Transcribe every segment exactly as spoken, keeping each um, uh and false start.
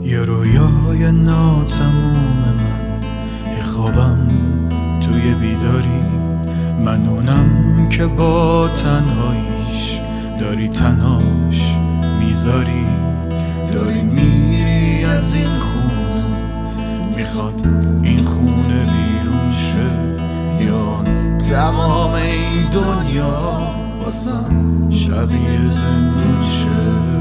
یه رویای ناتموم من، یه خوابم توی بیداری، من اونم که با تنهاییش داری تنهاش میذاری. داری میری از این خونه، میخواد این خونه بیرون شه، یا تمام این دنیا واسم شبیه زندون شه.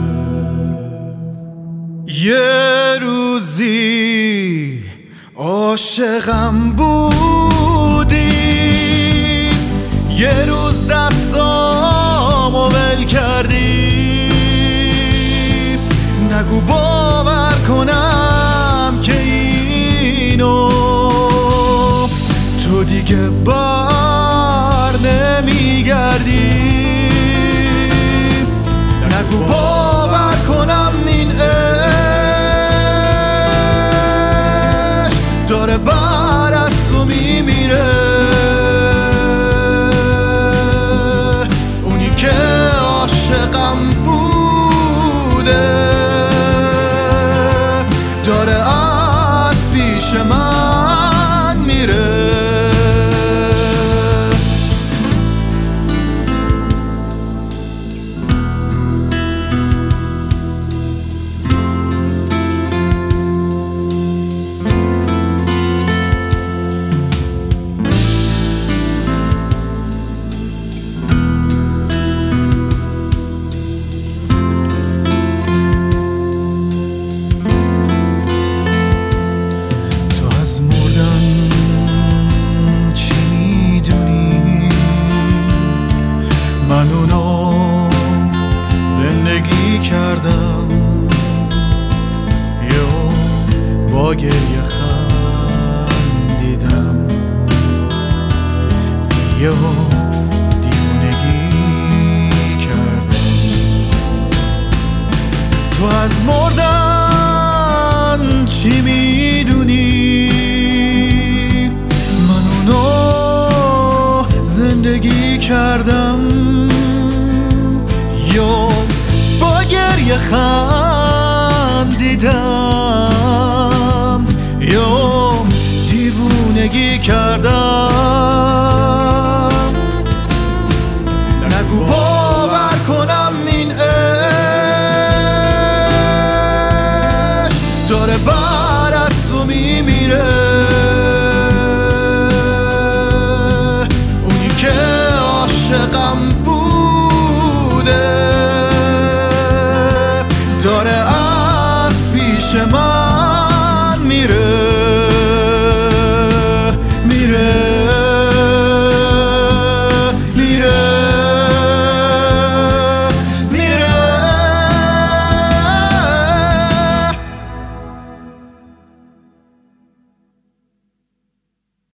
یه روزی عاشقم بودی، یه روز دستامو ول کردی، نگو باور کنم که اینو تو دیگه بر نمیگردی، نگو باور کنم این عشق داره بر از تو میمیره. اونی که عاشقم بوده داره از پیش من میره. از مردن چی میدونی؟ من اونو زندگی کردم، یهو با گریه خندیدم، یهو دیوونگی کردم. تو از مردن